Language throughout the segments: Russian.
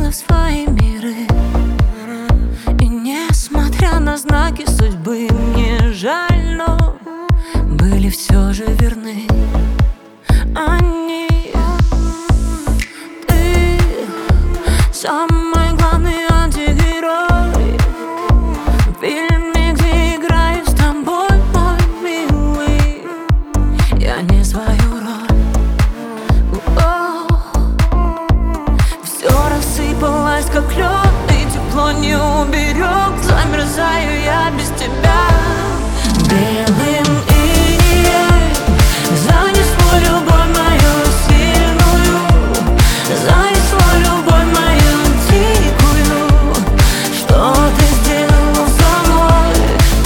в свои миры. И несмотря на знаки судьбы, мне жаль, но были все же верны они. Ты самый главный антигерой в фильме, где играю с тобой, мой милый. Я не свою роль. Все рассыпалось, как лед, и тепло не уберег. Замерзаю я без тебя. Белым инеем занесло любовь мою сильную, занесло любовь мою дикую. Что ты сделал со мной?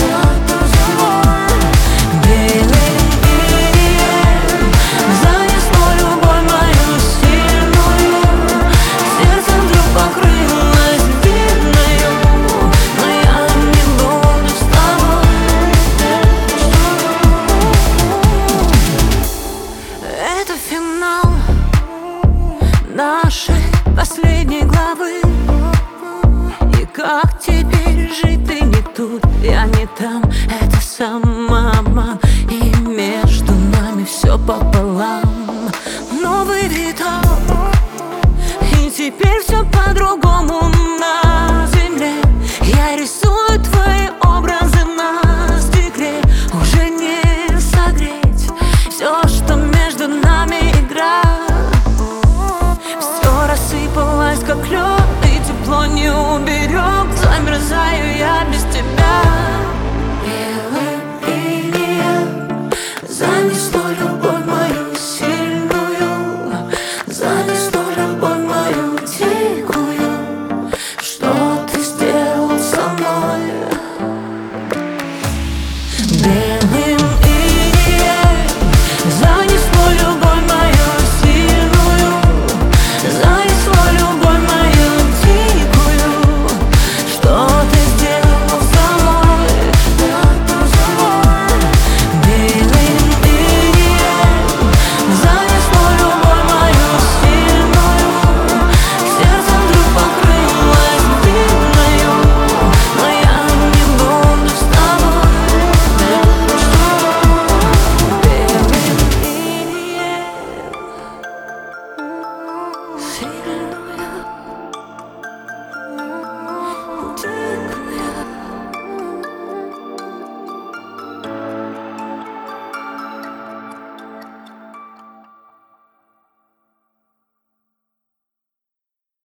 Белым инеем занесло любовь мою сильную. Сердце вдруг покрылось длинною, но я не буду с тобой. Это финал нашей последней главы. И как теперь жить? Ты не тут, я не там.